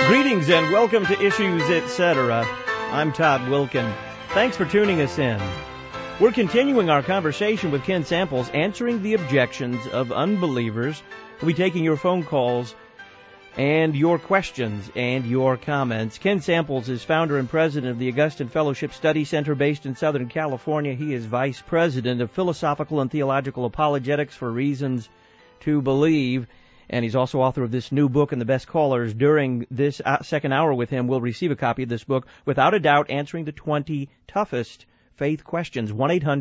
Greetings and welcome to Issues, Etc. I'm Todd Wilkin. Thanks for tuning us in. We're continuing our conversation with Ken Samples, answering the objections of unbelievers. We'll be taking your phone calls and your questions and your comments. Ken Samples is founder and president of the Augustine Fellowship Study Center based in Southern California. He is vice president of philosophical and theological apologetics for Reasons to Believe. And he's also author of this new book, and the best callers during this second hour with him will receive a copy of this book, without a doubt, answering the 20 toughest faith questions.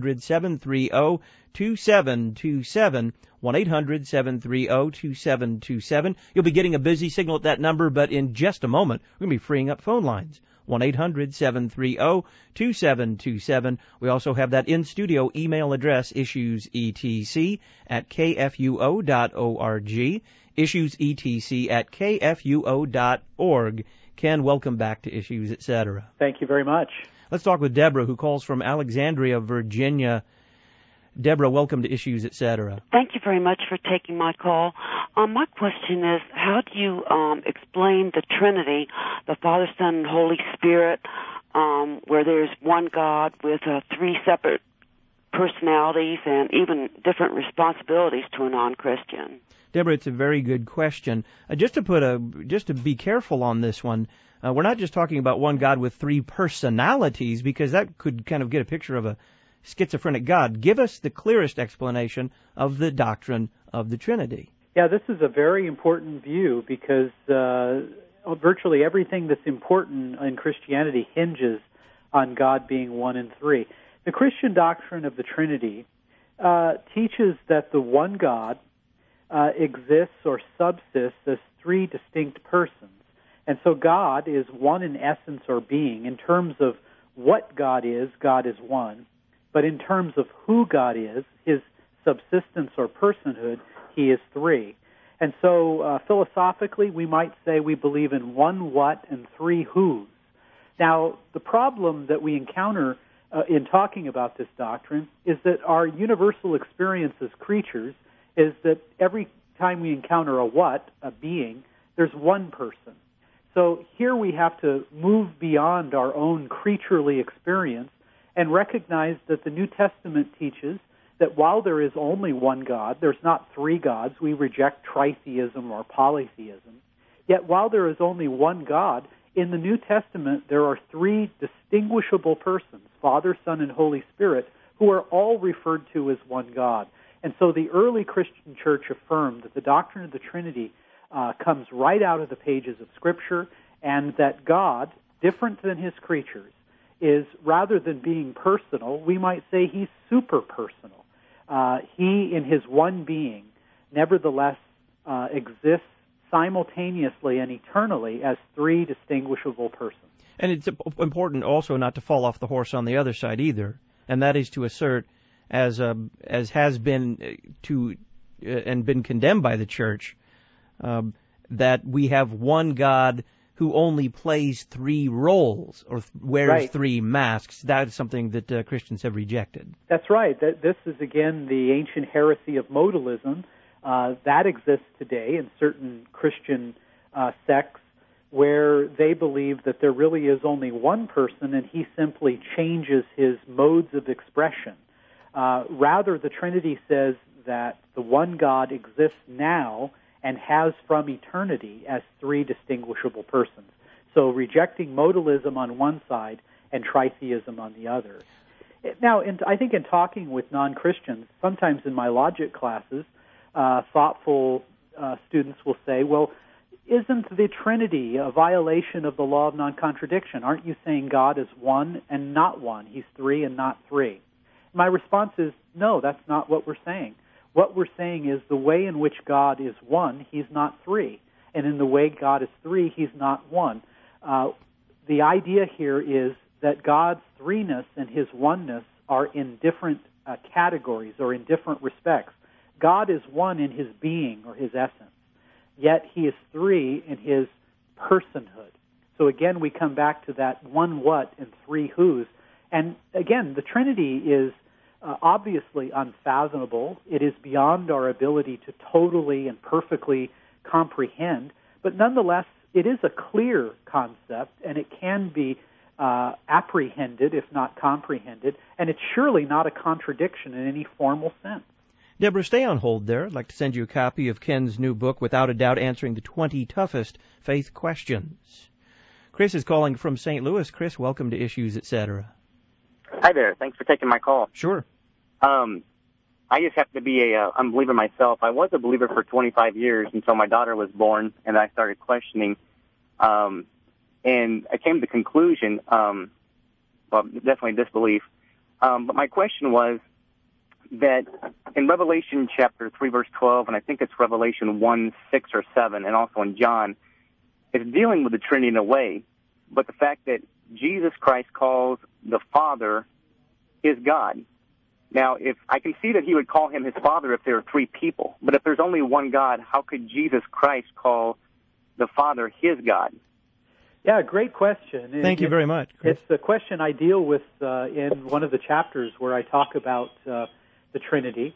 1-800-730-2727, 1-800-730-2727. You'll be getting a busy signal at that number, but in just a moment, we're going to be freeing up phone lines. 1-800-730-2727. We also have that in-studio email address, issuesetc@kfuo.org, issuesetc@kfuo.org. Ken, welcome back to Issues, Etc. Thank you very much. Let's talk with Deborah, who calls from Alexandria, Virginia. Deborah, welcome to Issues, Etc. Thank you very much for taking my call. My question is, how do you explain the Trinity, the Father, Son, and Holy Spirit, where there's one God with three separate personalities and even different responsibilities to a non-Christian? Deborah, it's a very good question. Just to be careful on this one, we're not just talking about one God with three personalities, because that could kind of get a picture of a schizophrenic God. Give us the clearest explanation of the doctrine of the Trinity. Yeah, this is a very important view because virtually everything that's important in Christianity hinges on God being one and three. The Christian doctrine of the Trinity teaches that the one God exists or subsists as three distinct persons. And so God is one in essence or being. In terms of what God is one. But in terms of who God is, his subsistence or personhood, he is three. And so philosophically, we might say we believe in one what and three whos. Now, the problem that we encounter in talking about this doctrine is that our universal experience as creatures is that every time we encounter a what, a being, there's one person. So here we have to move beyond our own creaturely experience and recognize that the New Testament teaches that while there is only one God, there's not three gods. We reject tritheism or polytheism. Yet while there is only one God, in the New Testament there are three distinguishable persons, Father, Son, and Holy Spirit, who are all referred to as one God. And so the early Christian church affirmed that the doctrine of the Trinity comes right out of the pages of Scripture, and that God, different than his creatures, is, rather than being personal, we might say he's super personal. He, in his one being, nevertheless exists simultaneously and eternally as three distinguishable persons. And it's important also not to fall off the horse on the other side either, and that is to assert, as has been and been condemned by the church, that we have one God who only plays three roles or wears three masks. That is something that Christians have rejected. That's right. This is, again, the ancient heresy of modalism. That exists today in certain Christian sects where they believe that there really is only one person and he simply changes his modes of expression. Rather, the Trinity says that the one God exists now and has from eternity as three distinguishable persons. So rejecting modalism on one side and tritheism on the other. Now, I think in talking with non-Christians, sometimes in my logic classes, thoughtful students will say, well, isn't the Trinity a violation of the law of non-contradiction? Aren't you saying God is one and not one? He's three and not three. My response is, no, that's not what we're saying. What we're saying is the way in which God is one, he's not three. And in the way God is three, he's not one. The idea here is that God's threeness and his oneness are in different categories or in different respects. God is one in his being or his essence, yet he is three in his personhood. So again, we come back to that one what and three whos. And again, the Trinity is obviously unfathomable. It is beyond our ability to totally and perfectly comprehend. But nonetheless, it is a clear concept, and it can be apprehended, if not comprehended, and it's surely not a contradiction in any formal sense. Deborah, stay on hold there. I'd like to send you a copy of Ken's new book, Without a Doubt, Answering the 20 Toughest Faith Questions. Chris is calling from St. Louis. Chris, welcome to Issues, Etc. Hi there. Thanks for taking my call. Sure. I just happen to be a unbeliever myself. I was a believer for 25 years until my daughter was born, and I started questioning. And I came to the conclusion, definitely disbelief. But my question was that in Revelation chapter 3, verse 12, and I think it's Revelation 1, 6 or 7, and also in John, it's dealing with the Trinity in a way, but the fact that Jesus Christ calls the Father his God. Now, if I can see that he would call him his Father if there are three people, but if there's only one God, how could Jesus Christ call the Father his God? Yeah, great question. Thank you very much, Chris. It's the question I deal with in one of the chapters where I talk about the Trinity.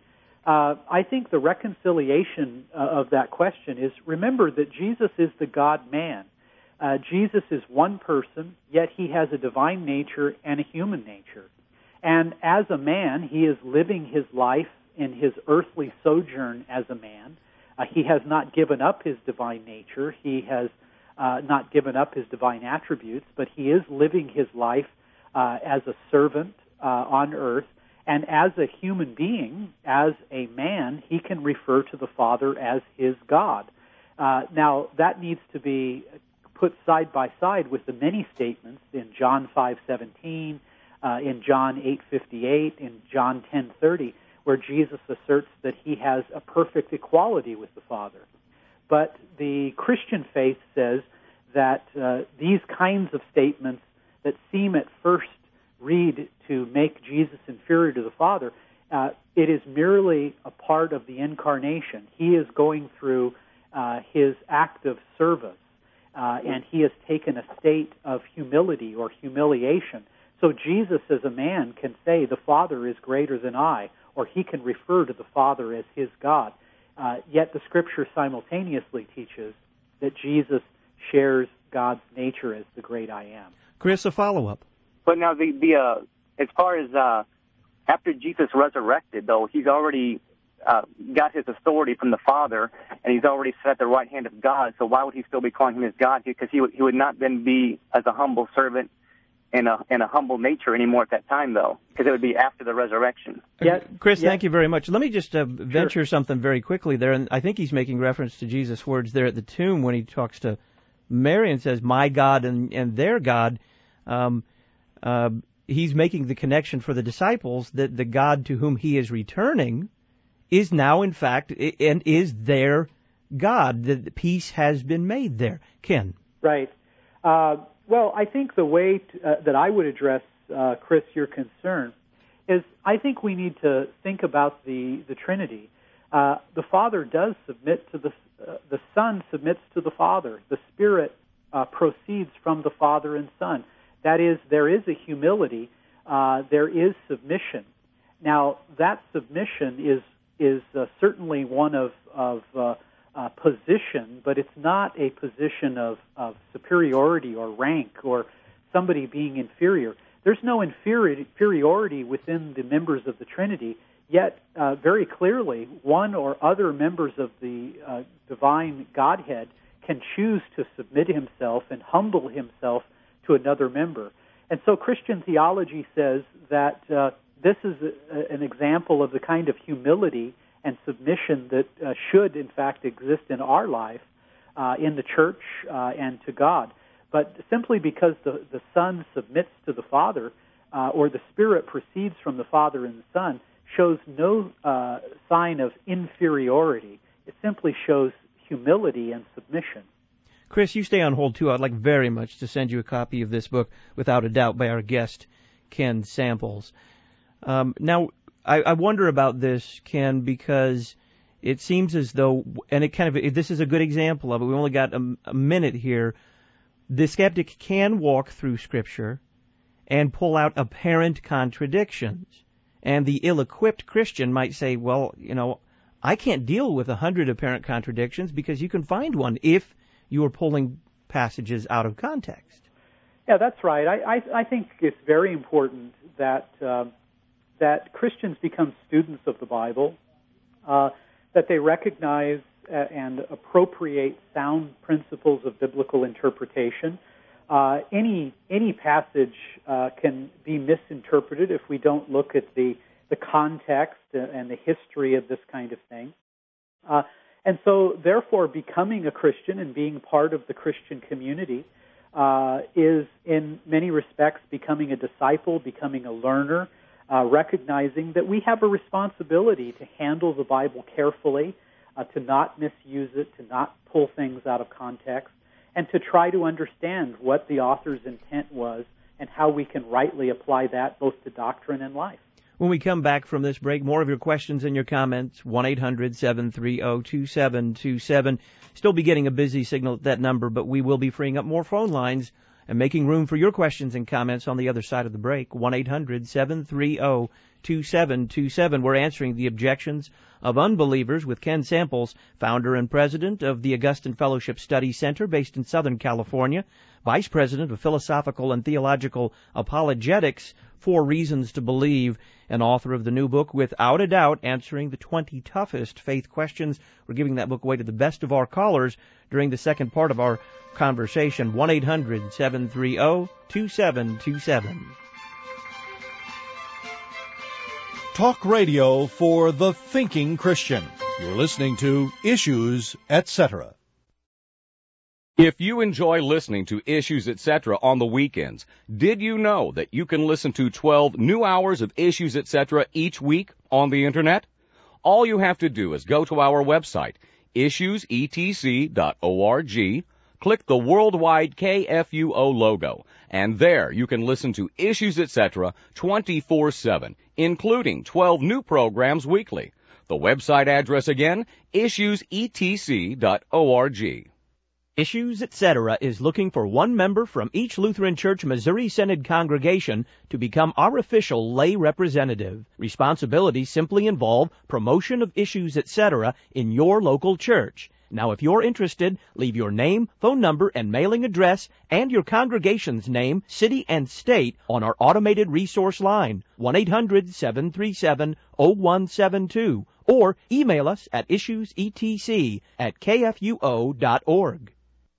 I think the reconciliation of that question is, remember that Jesus is the God-man. Jesus is one person, yet he has a divine nature and a human nature. And as a man, he is living his life in his earthly sojourn as a man. He has not given up his divine nature. He has not given up his divine attributes, but he is living his life as a servant on earth. And as a human being, as a man, he can refer to the Father as his God. Now, that needs to be put side by side with the many statements in John 5:17, in John 8:58, in John 10:30, where Jesus asserts that he has a perfect equality with the Father. But the Christian faith says that these kinds of statements that seem at first read to make Jesus inferior to the Father, it is merely a part of the incarnation. He is going through his act of service, and he has taken a state of humility or humiliation. So Jesus as a man can say, the Father is greater than I, or he can refer to the Father as his God. Yet the Scripture simultaneously teaches that Jesus shares God's nature as the great I am. Chris, a follow-up. But now, as far as after Jesus resurrected, though, he's already got his authority from the Father, and he's already set at the right hand of God. So why would he still be calling him his God? Because he would not then be as a humble servant and a humble nature anymore at that time, though, because it would be after the resurrection. Chris, thank you very much. Let me just venture something very quickly there, and I think he's making reference to Jesus' words there at the tomb when he talks to Mary and says, my God and their God. He's making the connection for the disciples that the God to whom he is returning is now, in fact, and is their God. The peace has been made there. Ken. Right. Well, I think the way that I would address, Chris, your concern is I think we need to think about the Trinity. The Father does submit to the Son submits to the Father. The Spirit proceeds from the Father and Son. That is, there is a humility, there is submission. Now, that submission is certainly one of position, but it's not a position of superiority or rank or somebody being inferior. There's no inferiority within the members of the Trinity, yet very clearly one or other members of the divine Godhead can choose to submit himself and humble himself to another member. And so Christian theology says that this is an example of the kind of humility and submission that should, in fact, exist in our life, in the church and to God. But simply because the Son submits to the Father, or the Spirit proceeds from the Father and the Son, shows no sign of inferiority. It simply shows humility and submission. Chris, you stay on hold, too. I'd like very much to send you a copy of this book, Without a Doubt, by our guest, Ken Samples. Now, I wonder about this, Ken, because it seems as though, and this is a good example of it, we only got a minute here, the skeptic can walk through Scripture and pull out apparent contradictions. And the ill-equipped Christian might say, well, I can't deal with 100 apparent contradictions, because you can find one if you are pulling passages out of context. Yeah, that's right. I think it's very important that that Christians become students of the Bible, that they recognize and appropriate sound principles of biblical interpretation. Any passage can be misinterpreted if we don't look at the context and the history of this kind of thing. And so, therefore, becoming a Christian and being part of the Christian community is, in many respects, becoming a disciple, becoming a learner, recognizing that we have a responsibility to handle the Bible carefully, to not misuse it, to not pull things out of context, and to try to understand what the author's intent was and how we can rightly apply that both to doctrine and life. When we come back from this break, more of your questions and your comments, 1-800-730-2727. Still be getting a busy signal at that number, but we will be freeing up more phone lines and making room for your questions and comments on the other side of the break. 1-800-730-2727. We're answering the objections of unbelievers with Ken Samples, founder and president of the Augustine Fellowship Study Center based in Southern California, vice president of philosophical and theological apologetics, 4 Reasons to Believe, and author of the new book, Without a Doubt, Answering the 20 Toughest Faith Questions. We're giving that book away to the best of our callers during the second part of our conversation. 1-800-730-2727. Talk radio for the thinking Christian. You're listening to Issues, Etc. If you enjoy listening to Issues, Etc. on the weekends, did you know that you can listen to 12 new hours of Issues, Etc. each week on the Internet? All you have to do is go to our website, issuesetc.org, click the worldwide KFUO logo, and there you can listen to Issues, Etc. 24/7, including 12 new programs weekly. The website address again, issuesetc.org. Issues, Etc. is looking for one member from each Lutheran Church Missouri Synod congregation to become our official lay representative. Responsibilities simply involve promotion of Issues, Etc. in your local church. Now, if you're interested, leave your name, phone number, and mailing address, and your congregation's name, city, and state on our automated resource line, 1-800-737-0172, or email us at issuesetc@kfuo.org.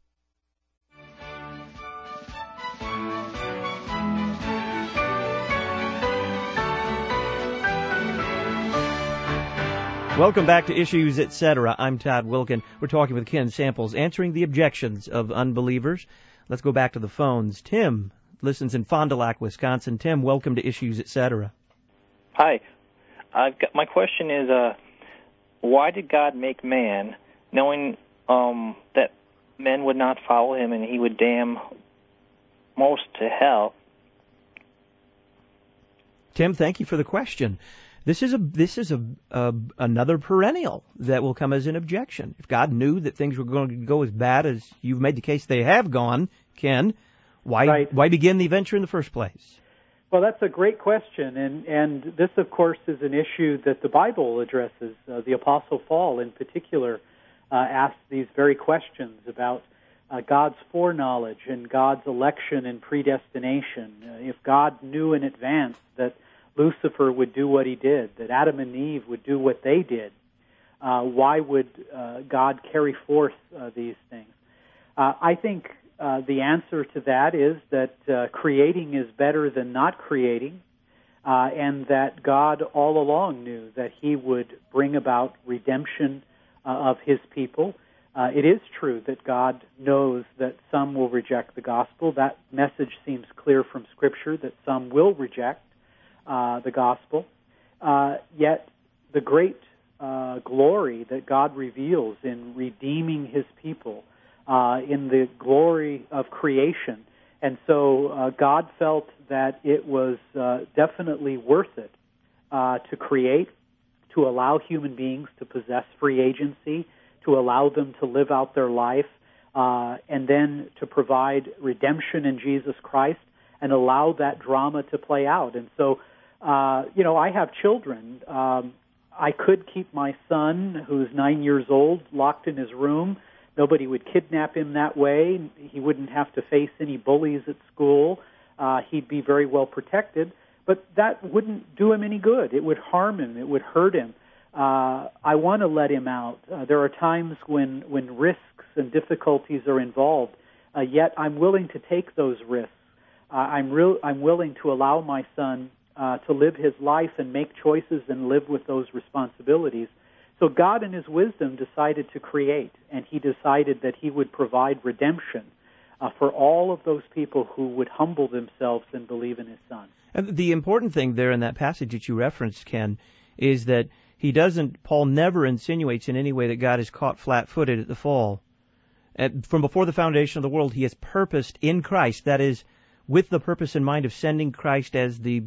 Welcome back to Issues, Etc. I'm Todd Wilkin. We're talking with Ken Samples, answering the objections of unbelievers. Let's go back to the phones. Tim listens in Fond du Lac, Wisconsin. Tim, welcome to Issues, Etc. Hi. My question is, why did God make man, knowing that men would not follow him and he would damn most to hell? Tim, thank you for the question. This is another perennial that will come as an objection. If God knew that things were going to go as bad as you've made the case they have gone, Ken, why begin the adventure in the first place? Well, that's a great question, and this, of course, is an issue that the Bible addresses. The Apostle Paul, in particular, asks these very questions about God's foreknowledge and God's election and predestination. If God knew in advance that Lucifer would do what he did, that Adam and Eve would do what they did, why would God carry forth these things? I think the answer to that is that creating is better than not creating, and that God all along knew that he would bring about redemption of his people. It is true that God knows that some will reject the gospel. That message seems clear from Scripture, that some will reject the gospel. Yet the great glory that God reveals in redeeming his people, in the glory of creation. And so God felt that it was definitely worth it to create, to allow human beings to possess free agency, to allow them to live out their life, and then to provide redemption in Jesus Christ and allow that drama to play out. And so, I have children. I could keep my son, who's 9 years old, locked in his room, Nobody would kidnap him that way. He wouldn't have to face any bullies at school. He'd be very well protected. But that wouldn't do him any good. It would harm him. It would hurt him. I want to let him out. There are times when risks and difficulties are involved, yet I'm willing to take those risks. I'm willing to allow my son to live his life and make choices and live with those responsibilities. So God in his wisdom decided to create, and he decided that he would provide redemption for all of those people who would humble themselves and believe in his son. And the important thing there in that passage that you referenced, Ken, is that Paul never insinuates in any way that God is caught flat-footed at the fall. From before the foundation of the world, he has purposed in Christ, that is, with the purpose in mind of sending Christ as the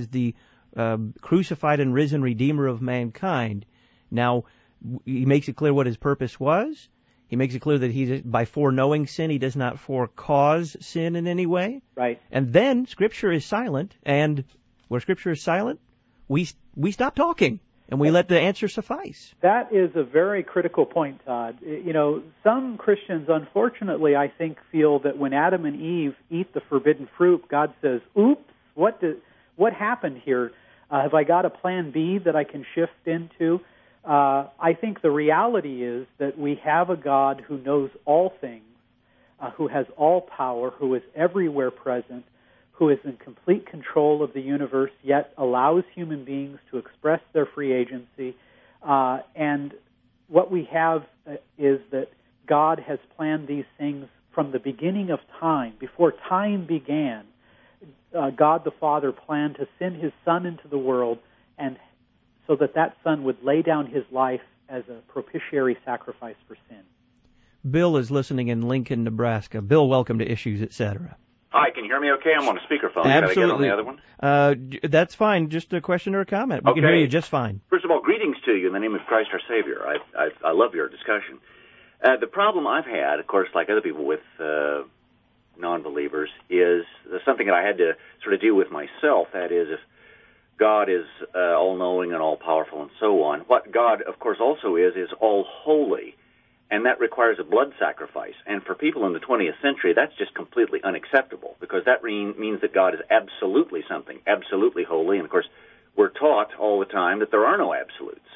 crucified and risen Redeemer of mankind. Now, he makes it clear what his purpose was. He makes it clear that by foreknowing sin, he does not forecause sin in any way. Right. And then Scripture is silent, and where Scripture is silent, we stop talking, and we let the answer suffice. That is a very critical point, Todd. You know, some Christians, unfortunately, I think, feel that when Adam and Eve eat the forbidden fruit, God says, oops, what happened here? Have I got a plan B that I can shift into? I think the reality is that we have a God who knows all things, who has all power, who is everywhere present, who is in complete control of the universe, yet allows human beings to express their free agency. And what we have is that God has planned these things from the beginning of time. Before time began, God the Father planned to send his Son into the world, and so that Son would lay down his life as a propitiatory sacrifice for sin. Bill is listening in Lincoln, Nebraska. Bill, welcome to Issues, Etc. Hi, can you hear me okay? I'm on a speakerphone. Absolutely. Should I get on the other one? That's fine. Just a question or a comment. We can hear you just fine. First of all, greetings to you in the name of Christ our Savior. I love your discussion. The problem I've had, of course, like other people with non-believers, is something that I had to sort of deal with myself. That is, if God is all-knowing and all-powerful and so on, what God, of course, also is all-holy. And that requires a blood sacrifice. And for people in the 20th century, that's just completely unacceptable, because that means that God is absolutely something, absolutely holy. And, of course, we're taught all the time that there are no absolutes.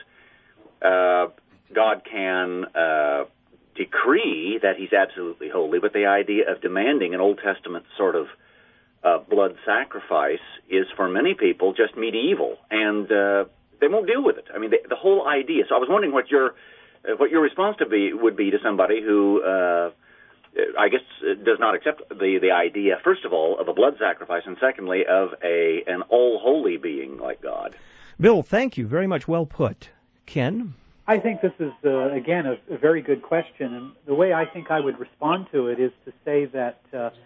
God can decree that he's absolutely holy, but the idea of demanding an Old Testament sort of blood sacrifice is, for many people, just medieval. And they won't deal with it. I mean, the whole idea. So I was wondering what your response would be to somebody who, I guess, does not accept the idea, first of all, of a blood sacrifice, and secondly, of an all-holy being like God. Bill, thank you very much. Well put. Ken? I think this is, again, a very good question. And the way I think I would respond to it is to say that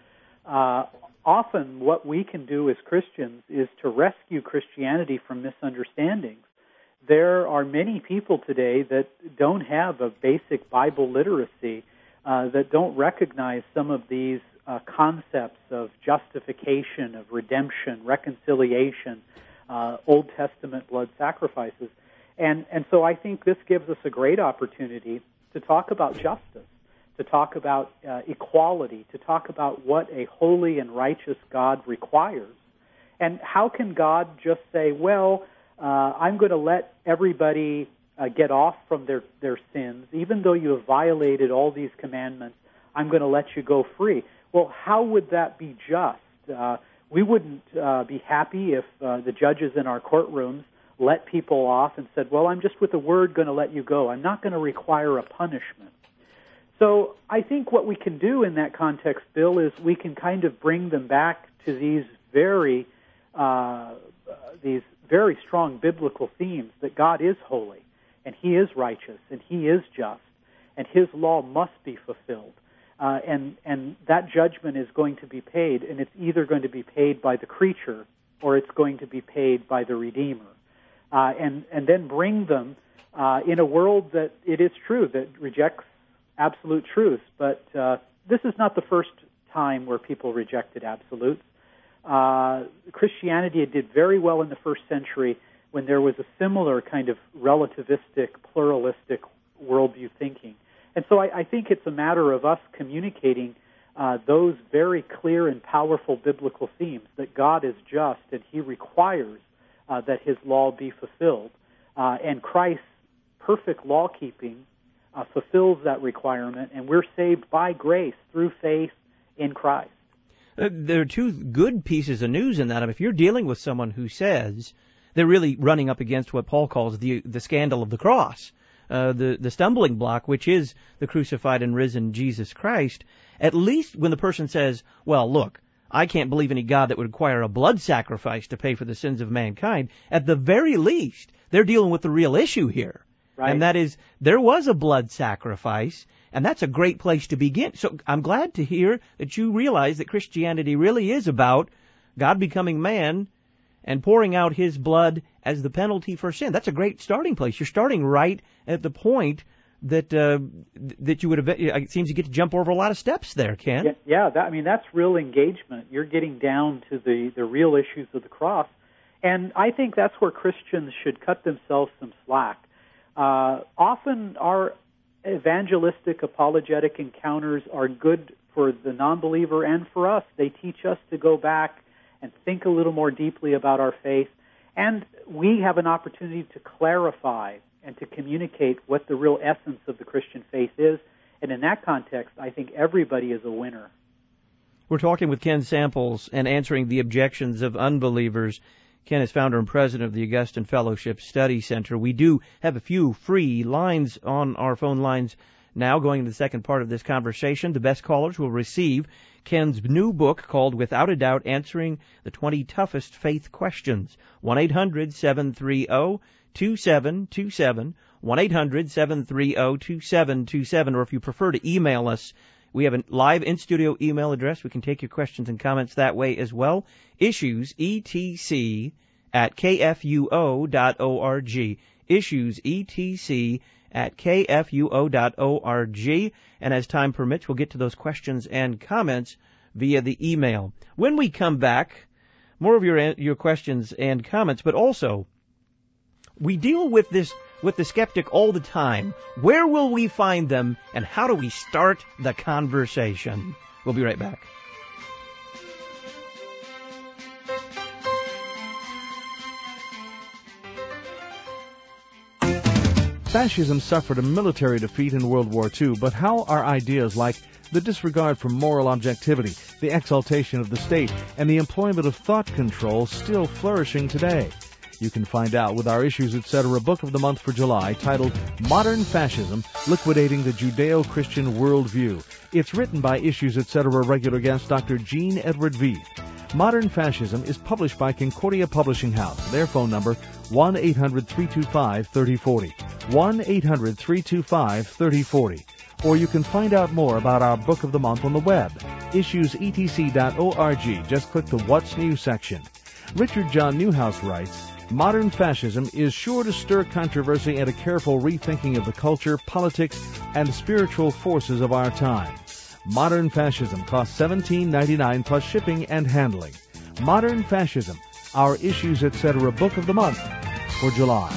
often what we can do as Christians is to rescue Christianity from misunderstandings. There are many people today that don't have a basic Bible literacy, that don't recognize some of these concepts of justification, of redemption, reconciliation, Old Testament blood sacrifices. And so I think this gives us a great opportunity to talk about justice, to talk about equality, to talk about what a holy and righteous God requires. And how can God just say, well, I'm going to let everybody get off from their sins, even though you have violated all these commandments, I'm going to let you go free. Well, how would that be just? We wouldn't be happy if the judges in our courtrooms let people off and said, well, I'm just with a word going to let you go. I'm not going to require a punishment. So I think what we can do in that context, Bill, is we can kind of bring them back to these very strong biblical themes that God is holy, and he is righteous, and he is just, and his law must be fulfilled. And that judgment is going to be paid, and it's either going to be paid by the creature or it's going to be paid by the Redeemer. And then bring them in a world that it is true, that rejects absolute truth. But this is not the first time where people rejected absolutes. Christianity did very well in the first century when there was a similar kind of relativistic, pluralistic worldview thinking. And so I think it's a matter of us communicating those very clear and powerful biblical themes, that God is just and He requires that His law be fulfilled. And Christ's perfect law-keeping fulfills that requirement, and we're saved by grace through faith in Christ. There are two good pieces of news in that. If you're dealing with someone who says they're really running up against what Paul calls the scandal of the cross, the stumbling block, which is the crucified and risen Jesus Christ, at least when the person says, well, look, I can't believe any God that would require a blood sacrifice to pay for the sins of mankind, at the very least, they're dealing with the real issue here. Right. And that is, there was a blood sacrifice, and that's a great place to begin. So I'm glad to hear that you realize that Christianity really is about God becoming man and pouring out His blood as the penalty for sin. That's a great starting place. You're starting right at the point that you would have. It seems you get to jump over a lot of steps there, Ken. Yeah. That's real engagement. You're getting down to the real issues of the cross, and I think that's where Christians should cut themselves some slack. Often our evangelistic, apologetic encounters are good for the non-believer and for us. They teach us to go back and think a little more deeply about our faith, and we have an opportunity to clarify and to communicate what the real essence of the Christian faith is. And in that context, I think everybody is a winner. We're talking with Ken Samples and answering the objections of unbelievers. Ken is founder and president of the Augustine Fellowship Study Center. We do have a few free lines on our phone lines now going into the second part of this conversation. The best callers will receive Ken's new book called Without a Doubt, Answering the 20 Toughest Faith Questions. 1-800-730-2727, 1-800-730-2727, or if you prefer to email us, we have a live in-studio email address. We can take your questions and comments that way as well. Issues, etc, at kfuo.org. Issues, etc, at kfuo.org. And as time permits, we'll get to those questions and comments via the email. When we come back, more of your questions and comments, but also we deal with the skeptic all the time. Where will we find them, and how do we start the conversation? We'll be right back. Fascism suffered a military defeat in World War II, but how are ideas like the disregard for moral objectivity, the exaltation of the state, and the employment of thought control still flourishing today? You can find out with our Issues Etc. book of the month for July, titled Modern Fascism, Liquidating the Judeo-Christian Worldview. It's written by Issues Etc. regular guest Dr. Gene Edward Veith. Modern Fascism is published by Concordia Publishing House. Their phone number, 1-800-325-3040. 1-800-325-3040. Or you can find out more about our book of the month on the web, issuesetc.org. Just click the What's New section. Richard John Newhouse writes, Modern fascism is sure to stir controversy and a careful rethinking of the culture, politics, and spiritual forces of our time. Modern Fascism costs $17.99 plus shipping and handling. Modern Fascism, our Issues Etc. book of the month for July.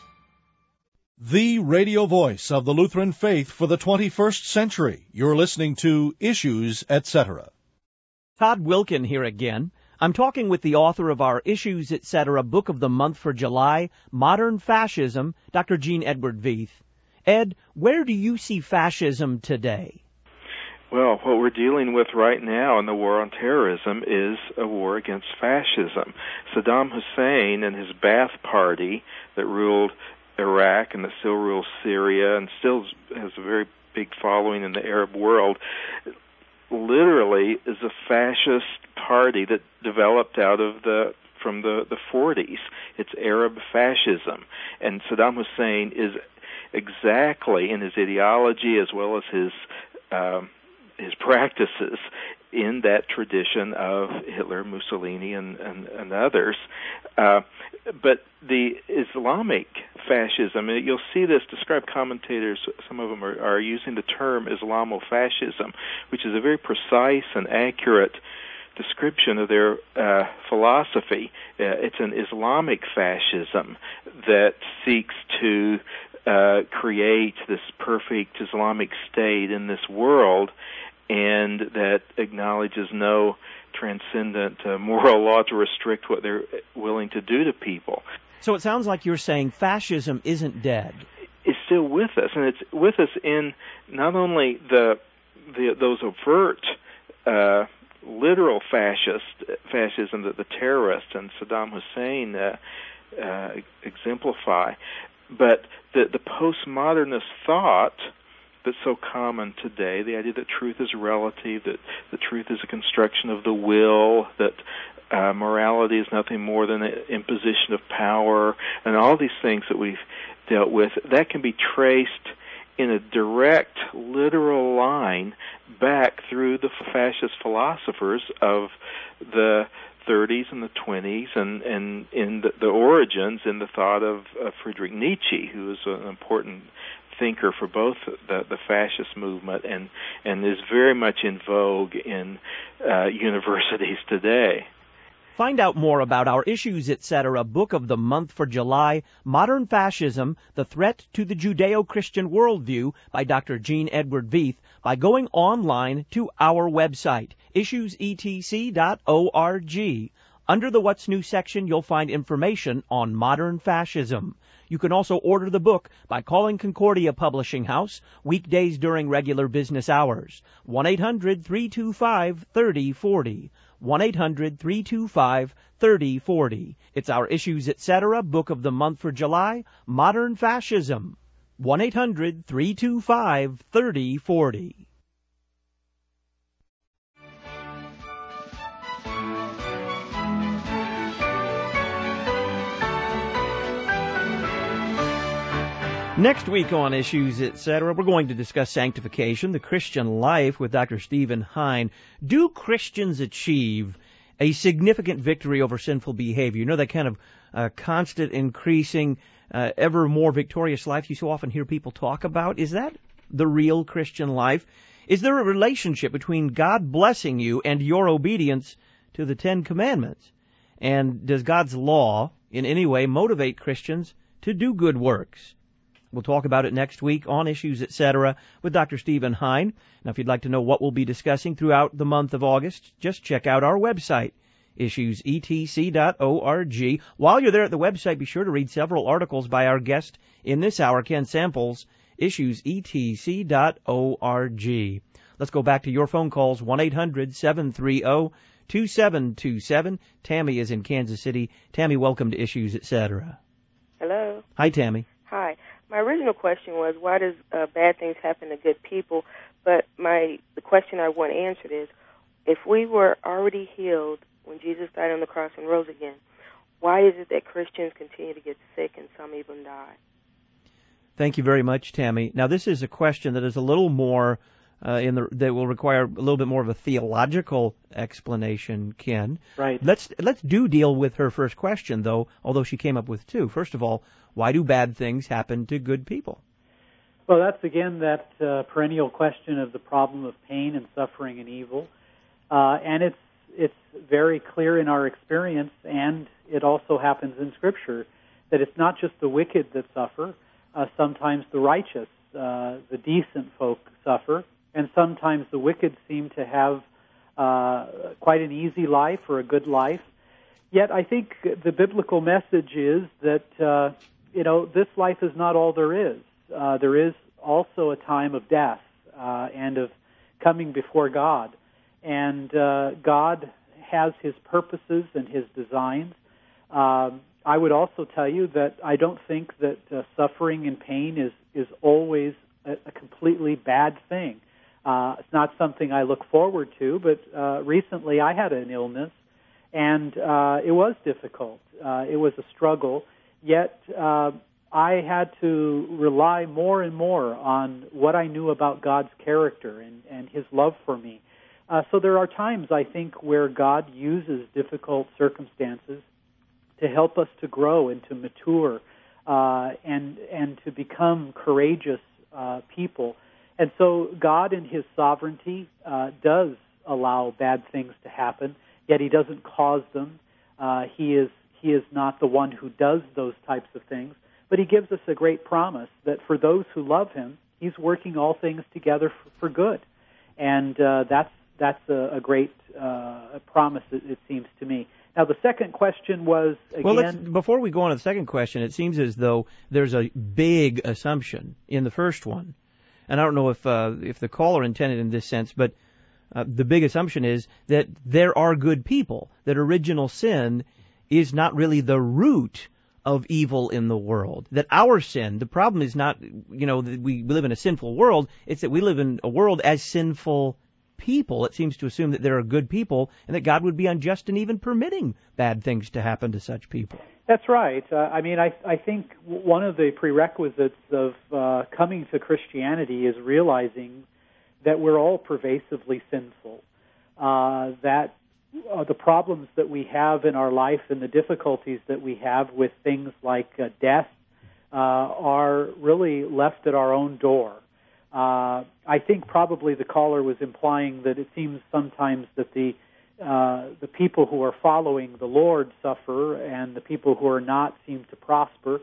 The radio voice of the Lutheran faith for the 21st century. You're listening to Issues Etc. Todd Wilkin here again. I'm talking with the author of our Issues Etc. book of the month for July, Modern Fascism, Dr. Gene Edward Veith. Ed, where do you see fascism today? Well, what we're dealing with right now in the war on terrorism is a war against fascism. Saddam Hussein and his Ba'ath Party that ruled Iraq and that still rules Syria and still has a very big following in the Arab world, literally is a fascist party that developed from the 40s. It's Arab fascism. And Saddam Hussein is exactly in his ideology as well as his practices in that tradition of Hitler, Mussolini, and others. But the Islamic fascism, you'll see this described, commentators, some of them are using the term Islamofascism, which is a very precise and accurate description of their philosophy. It's an Islamic fascism that seeks to create this perfect Islamic state in this world, and that acknowledges no transcendent moral law to restrict what they're willing to do to people. So it sounds like you're saying fascism isn't dead. It's still with us, and it's with us in not only those overt, literal fascism that the terrorists and Saddam Hussein exemplify, but the postmodernist thought that's so common today, the idea that truth is relative, that the truth is a construction of the will, that morality is nothing more than an imposition of power, and all these things that we've dealt with, that can be traced in a direct, literal line back through the fascist philosophers of the 30s and the 20s, and in the origins in the thought of Friedrich Nietzsche, who was an important thinker for both the fascist movement and is very much in vogue in universities today. Find out more about our Issues, Etc. book of the month for July, Modern Fascism, The Threat to the Judeo-Christian Worldview by Dr. Gene Edward Veith by going online to our website, issuesetc.org. Under the What's New section, you'll find information on modern fascism. You can also order the book by calling Concordia Publishing House weekdays during regular business hours. 1-800-325-3040. 1-800-325-3040. It's our Issues, Etc. book of the month for July, Modern Fascism. 1-800-325-3040. Next week on Issues, Etc., we're going to discuss sanctification, the Christian life, with Dr. Stephen Hein. Do Christians achieve a significant victory over sinful behavior? You know, that kind of constant, increasing, ever more victorious life you so often hear people talk about? Is that the real Christian life? Is there a relationship between God blessing you and your obedience to the Ten Commandments? And does God's law in any way motivate Christians to do good works? We'll talk about it next week on Issues, Etc. with Dr. Stephen Hein. Now, if you'd like to know what we'll be discussing throughout the month of August, just check out our website, issuesetc.org. While you're there at the website, be sure to read several articles by our guest in this hour, Ken Samples, issuesetc.org. Let's go back to your phone calls, 1-800-730-2727. Tammy is in Kansas City. Tammy, welcome to Issues, Etc. Hello. Hi, Tammy. Hi. My original question was, why does bad things happen to good people? But the question I want answered is, if we were already healed when Jesus died on the cross and rose again, why is it that Christians continue to get sick and some even die? Thank you very much, Tammy. Now, this is a question that is a little more that will require a little bit more of a theological explanation, Ken. Right. Let's deal with her first question, though, although she came up with two. First of all, why do bad things happen to good people? Well, that's again that perennial question of the problem of pain and suffering and evil, and it's very clear in our experience, and it also happens in Scripture, that it's not just the wicked that suffer. Sometimes the righteous, the decent folk suffer, and sometimes the wicked seem to have quite an easy life or a good life. Yet I think the biblical message is that this life is not all there is. There is also a time of death and of coming before God. And God has His purposes and His designs. I would also tell you that I don't think that suffering and pain is always a completely bad thing. It's not something I look forward to, but recently I had an illness, and it was difficult. It was a struggle. Yet I had to rely more and more on what I knew about God's character and His love for me. So there are times, I think, where God uses difficult circumstances to help us to grow and to mature and to become courageous people. And so God in His sovereignty does allow bad things to happen, yet He doesn't cause them. He is not the one who does those types of things, But he gives us a great promise that for those who love him, he's working all things together for good. And that's a great promise, it seems to me. Now, the second question was, again... Well, before we go on to the second question, it seems as though there's a big assumption in the first one. And I don't know if the caller intended in this sense, but the big assumption is that there are good people, that original sin is not really the root of evil in the world. That our sin, the problem is not, that we live in a sinful world, it's that we live in a world as sinful people. It seems to assume that there are good people and that God would be unjust in even permitting bad things to happen to such people. That's right. I think one of the prerequisites of coming to Christianity is realizing that we're all pervasively sinful, that the problems that we have in our life and the difficulties that we have with things like death are really left at our own door. I think probably the caller was implying that it seems sometimes that the people who are following the Lord suffer and the people who are not seem to prosper.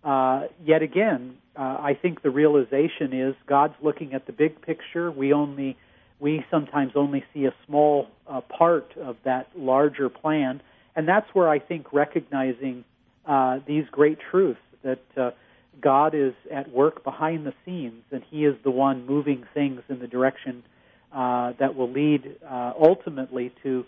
Yet again, I think the realization is God's looking at the big picture. We sometimes only see a small part of that larger plan, and that's where I think recognizing these great truths that God is at work behind the scenes, and he is the one moving things in the direction that will lead ultimately to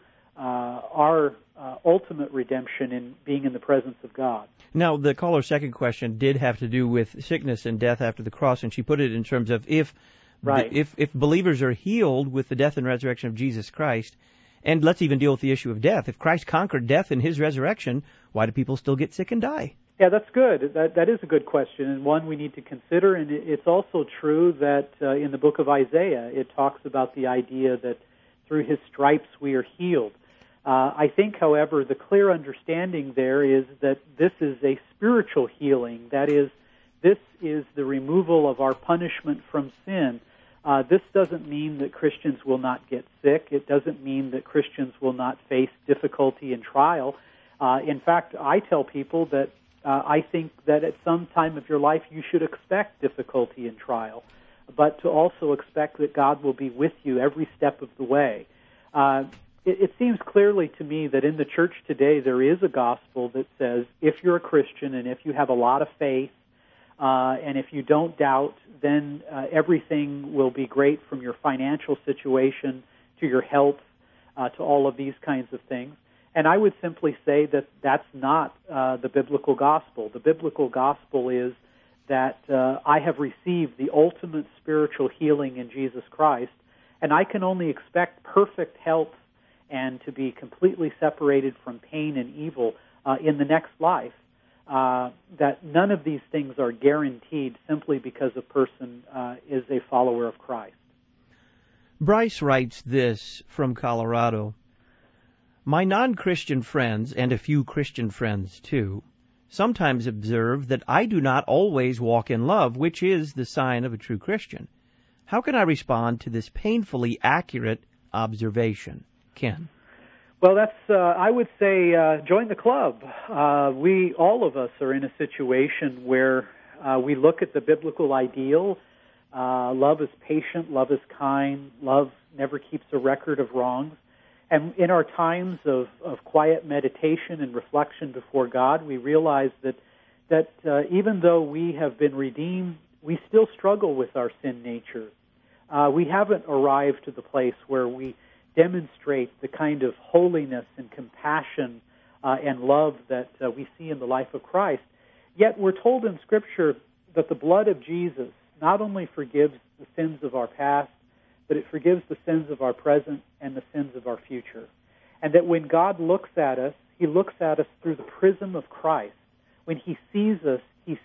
our ultimate redemption in being in the presence of God. Now, the caller's second question did have to do with sickness and death after the cross, and she put it in terms of if believers are healed with the death and resurrection of Jesus Christ, and let's even deal with the issue of death. If Christ conquered death in his resurrection, why do people still get sick and die? Yeah, that's good. That is a good question, and one we need to consider. And it's also true that in the book of Isaiah, it talks about the idea that through his stripes we are healed. I think, however, the clear understanding there is that this is a spiritual healing. That is, this is the removal of our punishment from sin. This doesn't mean that Christians will not get sick. It doesn't mean that Christians will not face difficulty and trial. In fact, I tell people that I think that at some time of your life you should expect difficulty and trial, but to also expect that God will be with you every step of the way. It seems clearly to me that in the church today there is a gospel that says if you're a Christian and if you have a lot of faith and if you don't doubt, then everything will be great, from your financial situation to your health to all of these kinds of things. And I would simply say that that's not the biblical gospel. The biblical gospel is that I have received the ultimate spiritual healing in Jesus Christ, and I can only expect perfect health and to be completely separated from pain and evil in the next life. That none of these things are guaranteed simply because a person is a follower of Christ. Bryce writes this from Colorado. My non-Christian friends, and a few Christian friends too, sometimes observe that I do not always walk in love, which is the sign of a true Christian. How can I respond to this painfully accurate observation? Ken? Well, that's, I would say, join the club. All of us are in a situation where we look at the biblical ideal. Love is patient, love is kind, love never keeps a record of wrongs. And in our times of quiet meditation and reflection before God, we realize that even though we have been redeemed, we still struggle with our sin nature. We haven't arrived to the place where we demonstrate the kind of holiness and compassion and love that we see in the life of Christ. Yet we're told in Scripture that the blood of Jesus not only forgives the sins of our past, but it forgives the sins of our present and the sins of our future. And that when God looks at us, he looks at us through the prism of Christ. When he sees us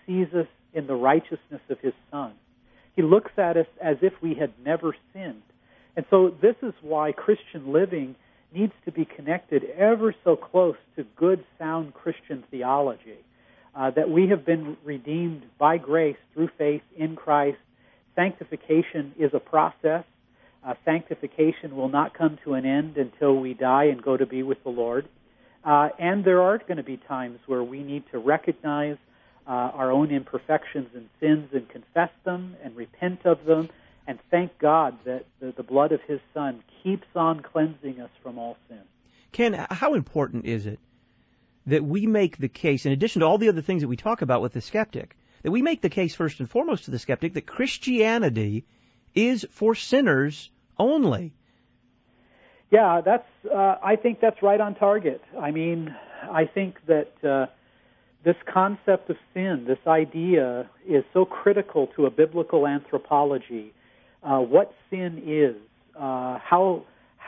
in the righteousness of his Son. He looks at us as if we had never sinned. And so this is why Christian living needs to be connected ever so close to good, sound Christian theology. That we have been redeemed by grace through faith in Christ. Sanctification is a process. Sanctification will not come to an end until we die and go to be with the Lord. And there are going to be times where we need to recognize our own imperfections and sins and confess them and repent of them and thank God that the blood of His Son keeps on cleansing us from all sin. Ken, how important is it that we make the case, in addition to all the other things that we talk about with the skeptic, that we make the case first and foremost to the skeptic that Christianity is for sinners only? Yeah, I think that's right on target. I mean, I think that this concept of sin, this idea, is so critical to a biblical anthropology. What sin is, how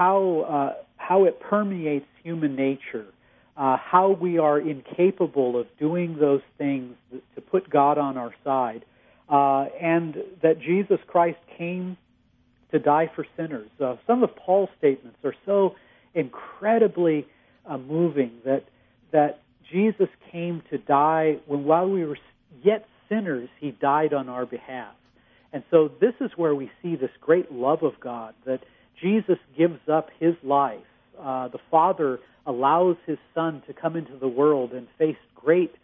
it permeates human nature, how we are incapable of doing those things to put God on our side, and that Jesus Christ came to die for sinners. Some of Paul's statements are so incredibly moving that Jesus came to die while we were yet sinners, He died on our behalf. And so this is where we see this great love of God, that Jesus gives up His life. The Father allows His Son to come into the world and face great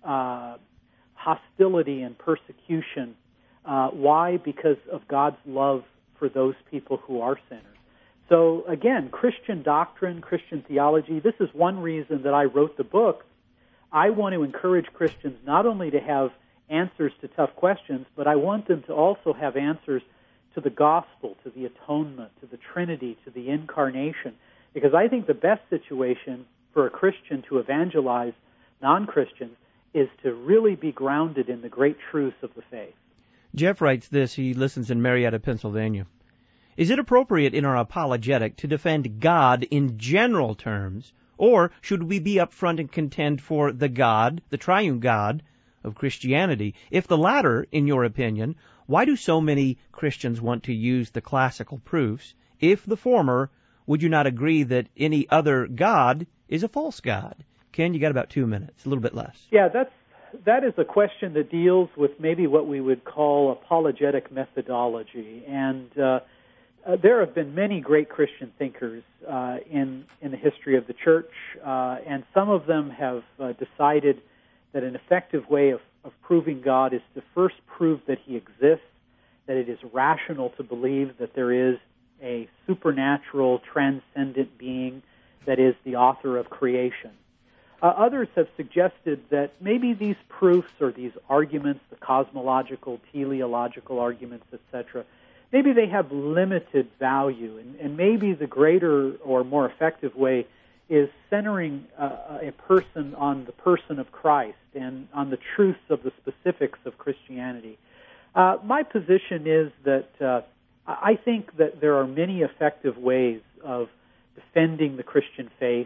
hostility and persecution. Why? Because of God's love for those people who are sinners. So again, Christian doctrine, Christian theology, this is one reason that I wrote the book. I want to encourage Christians not only to have answers to tough questions, but I want them to also have answers to the gospel, to the atonement, to the Trinity, to the incarnation. Because I think the best situation for a Christian to evangelize non-Christians is to really be grounded in the great truths of the faith. Jeff writes this. He listens in Marietta, Pennsylvania. Is it appropriate in our apologetic to defend God in general terms, or should we be upfront and contend for the God, the triune God of Christianity? If the latter, in your opinion, why do so many Christians want to use the classical proofs? If the former, would you not agree that any other God is a false God? Ken, you got about 2 minutes, a little bit less. Yeah, that is a question that deals with maybe what we would call apologetic methodology. And there have been many great Christian thinkers in the history of the church, and some of them have decided that an effective way of proving God is to first prove that He exists, that it is rational to believe that there is a supernatural, transcendent being that is the author of creation. Others have suggested that maybe these proofs or these arguments, the cosmological, teleological arguments, etc., maybe they have limited value, and maybe the greater or more effective way is centering a person on the person of Christ and on the truths of the specifics of Christianity. My position is that I think that there are many effective ways of defending the Christian faith,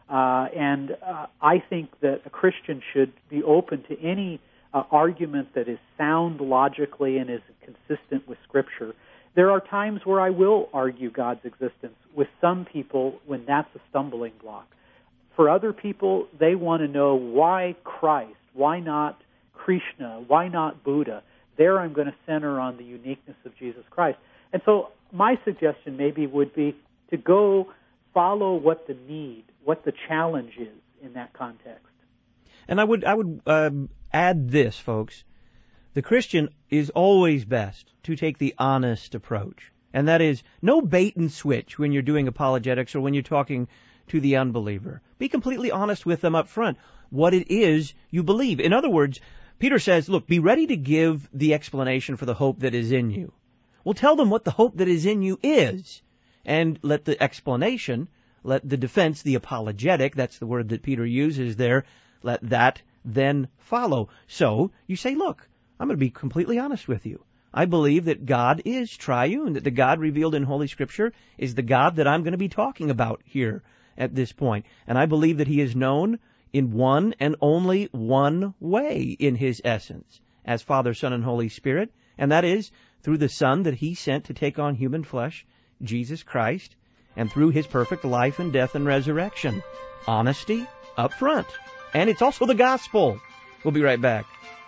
and I think that a Christian should be open to any argument that is sound logically and is consistent with Scripture. There are times where I will argue God's existence with some people when that's a stumbling block. For other people, they want to know why Christ, why not Krishna, why not Buddha. There I'm going to center on the uniqueness of Jesus Christ. And so my suggestion maybe would be to go follow what the need, what the challenge is in that context. And I would add this, folks. The Christian is always best to take the honest approach. And that is no bait and switch when you're doing apologetics or when you're talking to the unbeliever. Be completely honest with them up front what it is you believe. In other words, Peter says, look, be ready to give the explanation for the hope that is in you. Well, tell them what the hope that is in you is. And let the explanation, let the defense, the apologetic, that's the word that Peter uses there, let that then follow. So you say, look, I'm going to be completely honest with you. I believe that God is triune, that the God revealed in Holy Scripture is the God that I'm going to be talking about here at this point. And I believe that He is known in one and only one way in His essence, as Father, Son, and Holy Spirit, and that is through the Son that He sent to take on human flesh, Jesus Christ, and through His perfect life and death and resurrection. Honesty up front. And it's also the gospel. We'll be right back.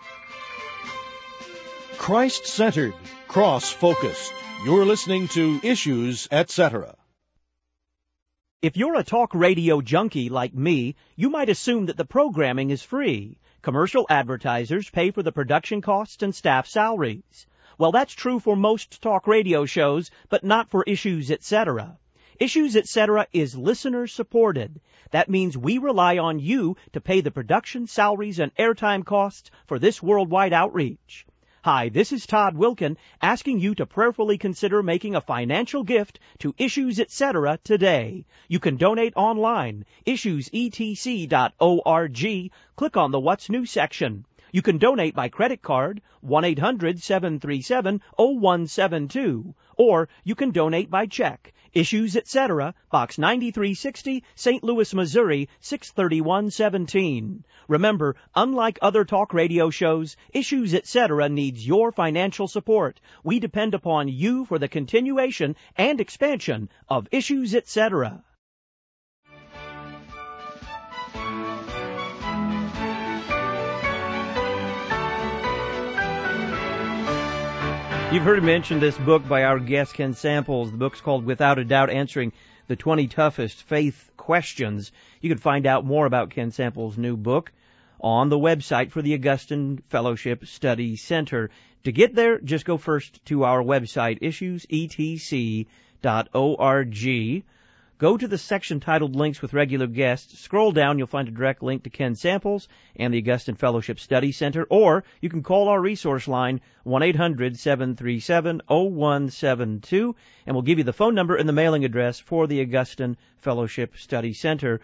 Christ-centered, cross-focused. You're listening to Issues, Etc. If you're a talk radio junkie like me, you might assume that the programming is free. Commercial advertisers pay for the production costs and staff salaries. Well, that's true for most talk radio shows, but not for Issues Etc. Issues Etc. is listener-supported. That means we rely on you to pay the production salaries and airtime costs for this worldwide outreach. Hi, this is Todd Wilkin, asking you to prayerfully consider making a financial gift to Issues Etc. today. You can donate online, issuesetc.org. Click on the What's New section. You can donate by credit card, 1-800-737-0172, or you can donate by check. Issues Etc., Box 9360, St. Louis, Missouri, 63117. Remember, unlike other talk radio shows, Issues Etc. needs your financial support. We depend upon you for the continuation and expansion of Issues Etc. You've heard mentioned this book by our guest, Ken Samples. The book's called Without a Doubt, Answering the 20 Toughest Faith Questions. You can find out more about Ken Samples' new book on the website for the Augustine Fellowship Study Center. To get there, just go first to our website, issuesetc.org. Go to the section titled Links with Regular Guests. Scroll down, you'll find a direct link to Ken Samples and the Augustine Fellowship Study Center, or you can call our resource line, 1-800-737-0172, and we'll give you the phone number and the mailing address for the Augustine Fellowship Study Center,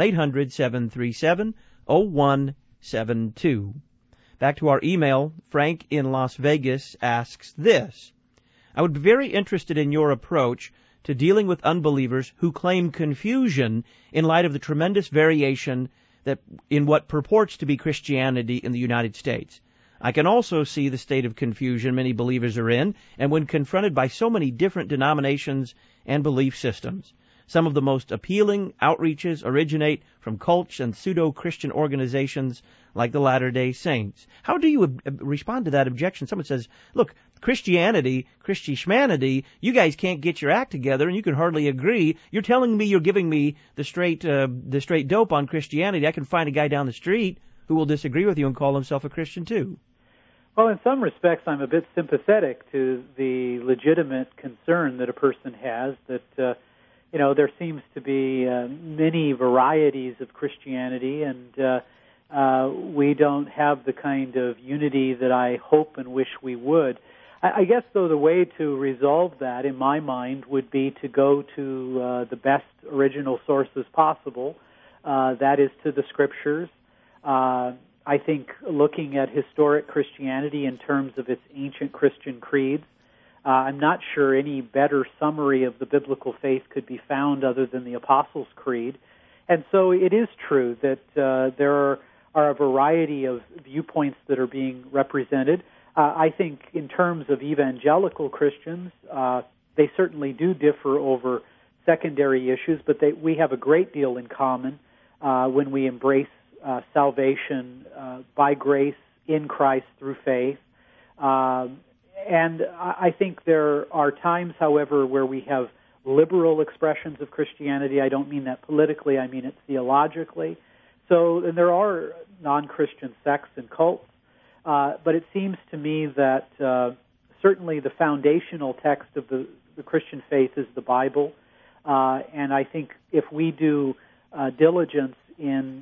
1-800-737-0172. Back to our email, Frank in Las Vegas asks this: I would be very interested in your approach to dealing with unbelievers who claim confusion in light of the tremendous variation that in what purports to be Christianity in the United States. I can also see the state of confusion many believers are in, and when confronted by so many different denominations and belief systems. Some of the most appealing outreaches originate from cults and pseudo-Christian organizations like the Latter-day Saints. How do you respond to that objection? Someone says, look, Christianity, you guys can't get your act together and you can hardly agree. You're telling me you're giving me the straight dope on Christianity. I can find a guy down the street who will disagree with you and call himself a Christian too. Well, in some respects, I'm a bit sympathetic to the legitimate concern that a person has that, there seems to be many varieties of Christianity, and we don't have the kind of unity that I hope and wish we would. I guess, though, the way to resolve that, in my mind, would be to go to the best original sources possible. That is to the Scriptures. I think looking at historic Christianity in terms of its ancient Christian creeds, I'm not sure any better summary of the biblical faith could be found other than the Apostles' Creed. And so it is true that there are a variety of viewpoints that are being represented. I think in terms of evangelical Christians, they certainly do differ over secondary issues, but we have a great deal in common when we embrace salvation by grace in Christ through faith. And I think there are times, however, where we have liberal expressions of Christianity. I don't mean that politically, I mean it theologically. And there are non-Christian sects and cults, but it seems to me that certainly the foundational text of the Christian faith is the Bible, and I think if we do diligence in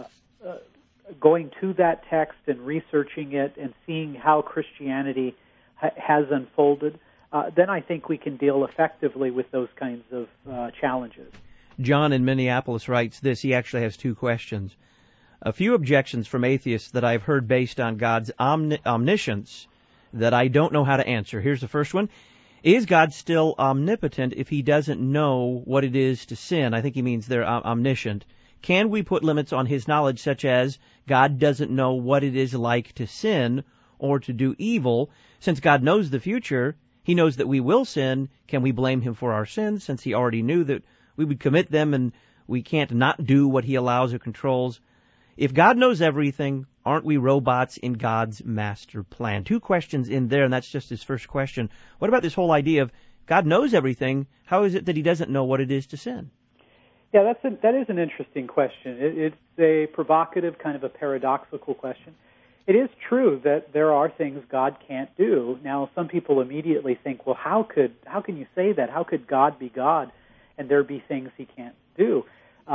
going to that text and researching it and seeing how Christianity has unfolded, then I think we can deal effectively with those kinds of challenges. John in Minneapolis writes this. He actually has two questions. A few objections from atheists that I've heard based on God's omniscience that I don't know how to answer. Here's the first one. Is God still omnipotent if he doesn't know what it is to sin? I think he means they're omniscient. Can we put limits on his knowledge, such as God doesn't know what it is like to sin or to do evil? Since God knows the future, he knows that we will sin. Can we blame him for our sins, since he already knew that we would commit them and we can't not do what he allows or controls? If God knows everything, aren't we robots in God's master plan? Two questions in there, and that's just his first question. What about this whole idea of God knows everything? How is it that he doesn't know what it is to sin? Yeah, that is an interesting question. It's a provocative, kind of a paradoxical question. It is true that there are things God can't do. Now, some people immediately think, well, how can you say that? How could God be God and there be things he can't do?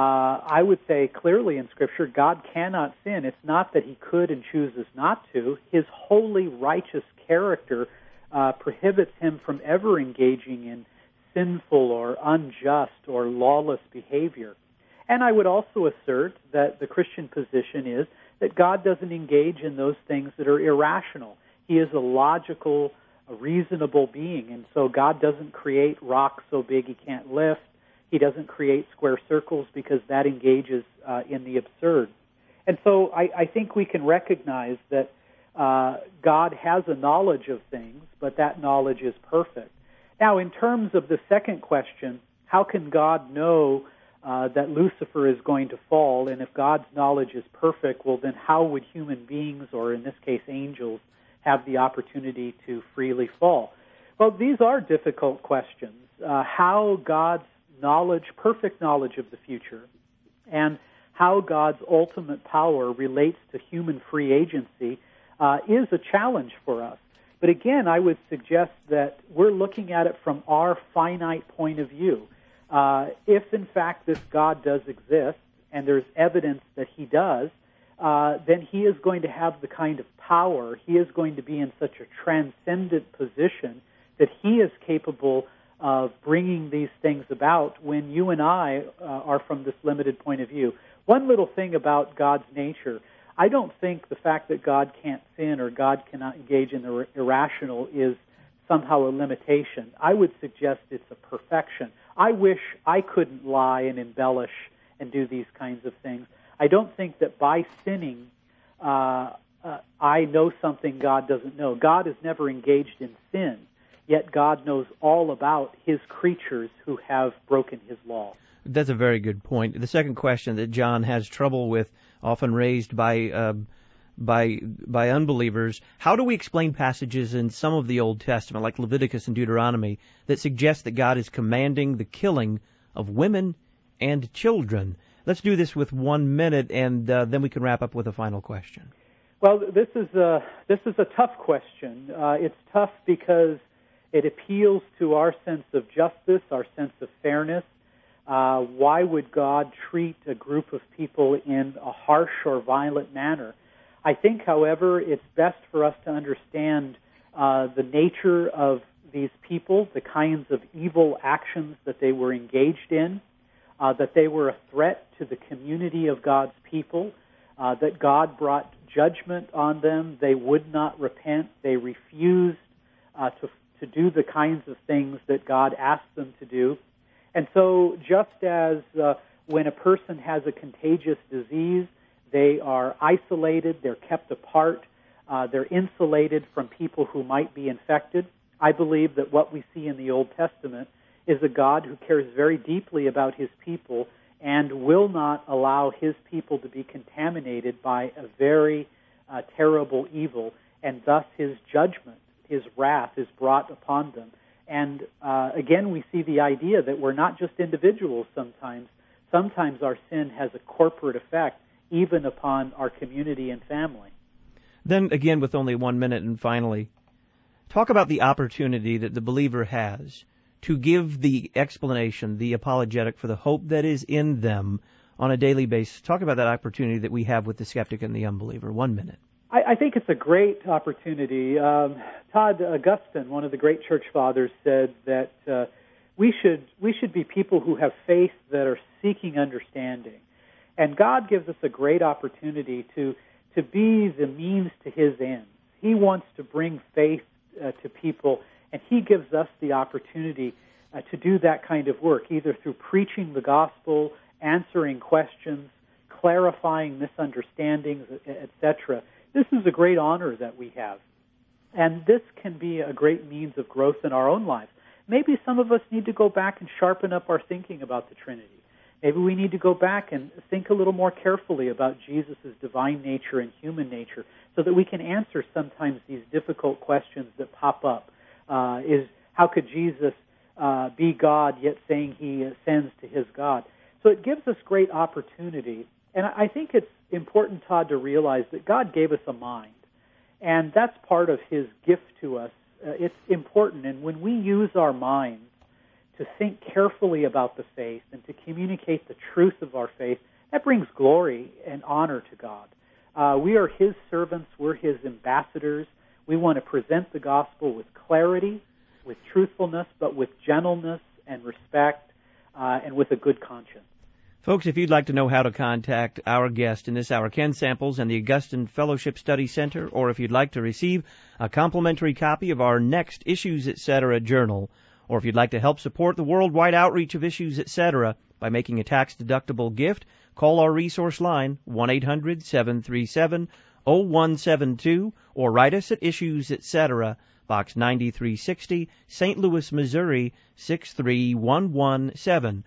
I would say clearly in Scripture, God cannot sin. It's not that he could and chooses not to. His holy, righteous character prohibits him from ever engaging in sinful or unjust or lawless behavior. And I would also assert that the Christian position is that God doesn't engage in those things that are irrational. He is a logical, a reasonable being, and so God doesn't create rocks so big he can't lift. He doesn't create square circles because that engages in the absurd. And so I think we can recognize that God has a knowledge of things, but that knowledge is perfect. Now, in terms of the second question, how can God know that Lucifer is going to fall? And if God's knowledge is perfect, well, then how would human beings, or in this case angels, have the opportunity to freely fall? Well, these are difficult questions. How God's knowledge, perfect knowledge of the future, and how God's ultimate power relates to human free agency is a challenge for us. But again, I would suggest that we're looking at it from our finite point of view. If, in fact, this God does exist, and there's evidence that he does, then he is going to have the kind of power, he is going to be in such a transcendent position that he is capable of bringing these things about when you and I are from this limited point of view. One little thing about God's nature, I don't think the fact that God can't sin or God cannot engage in the irrational is somehow a limitation. I would suggest it's a perfection. I wish I couldn't lie and embellish and do these kinds of things. I don't think that by sinning I know something God doesn't know. God is never engaged in sin, yet God knows all about his creatures who have broken his law. That's a very good point. The second question that John has trouble with, often raised by unbelievers, how do we explain passages in some of the Old Testament, like Leviticus and Deuteronomy, that suggest that God is commanding the killing of women and children? Let's do this with 1 minute, and then we can wrap up with a final question. Well, this is a tough question. It's tough because it appeals to our sense of justice, our sense of fairness. Why would God treat a group of people in a harsh or violent manner? I think, however, it's best for us to understand the nature of these people, the kinds of evil actions that they were engaged in, that they were a threat to the community of God's people, that God brought judgment on them. They would not repent. They refused to do the kinds of things that God asked them to do. And so just as when a person has a contagious disease, they are isolated, they're kept apart, they're insulated from people who might be infected, I believe that what we see in the Old Testament is a God who cares very deeply about his people and will not allow his people to be contaminated by a very terrible evil, and thus his judgment, his wrath is brought upon them. And again, we see the idea that we're not just individuals sometimes. Sometimes our sin has a corporate effect, even upon our community and family. Then again, with only 1 minute, and finally, talk about the opportunity that the believer has to give the explanation, the apologetic for the hope that is in them on a daily basis. Talk about that opportunity that we have with the skeptic and the unbeliever. 1 minute. I think it's a great opportunity. Todd Augustine, one of the great church fathers, said that we should be people who have faith that are seeking understanding. And God gives us a great opportunity to be the means to his ends. He wants to bring faith to people, and he gives us the opportunity to do that kind of work, either through preaching the gospel, answering questions, clarifying misunderstandings, etc. This is a great honor that we have. And this can be a great means of growth in our own lives. Maybe some of us need to go back and sharpen up our thinking about the Trinity. Maybe we need to go back and think a little more carefully about Jesus' divine nature and human nature so that we can answer sometimes these difficult questions that pop up. How could Jesus be God yet saying he ascends to his God? So it gives us great opportunity. And I think it's important, Todd, to realize that God gave us a mind. And that's part of His gift to us. It's important. And when we use our minds to think carefully about the faith and to communicate the truth of our faith, that brings glory and honor to God. We are His servants. We're His ambassadors. We want to present the gospel with clarity, with truthfulness, but with gentleness and respect, and with a good conscience. Folks, if you'd like to know how to contact our guest in this hour, Ken Samples and the Augustine Fellowship Study Center, or if you'd like to receive a complimentary copy of our next Issues Etc. journal, or if you'd like to help support the worldwide outreach of Issues Etc. by making a tax-deductible gift, call our resource line, 1-800-737-0172, or write us at Issues Etc., Box 9360, St. Louis, Missouri, 63117,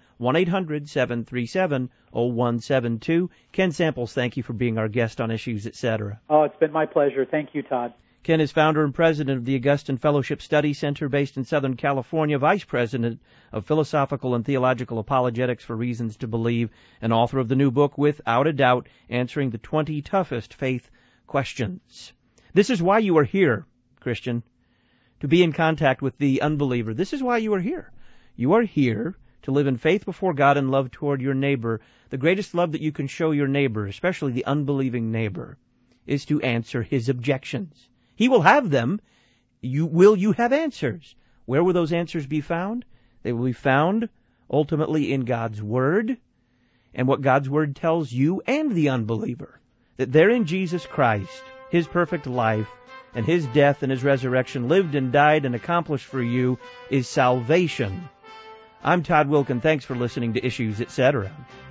1-800-737-0172. Ken Samples, thank you for being our guest on Issues Etc. Oh, it's been my pleasure. Thank you, Todd. Ken is founder and president of the Augustine Fellowship Study Center based in Southern California, vice president of Philosophical and Theological Apologetics for Reasons to Believe, and author of the new book, Without a Doubt, Answering the 20 Toughest Faith Questions. This is why you are here, Christian, to be in contact with the unbeliever. This is why you are here. You are here to live in faith before God and love toward your neighbor. The greatest love that you can show your neighbor, especially the unbelieving neighbor, is to answer his objections. He will have them. You have answers? Where will those answers be found? They will be found ultimately in God's Word, and what God's Word tells you and the unbeliever, that there in Jesus Christ, His perfect life, and His death and His resurrection, lived and died and accomplished for you, is salvation. I'm Todd Wilkin. Thanks for listening to Issues Etc.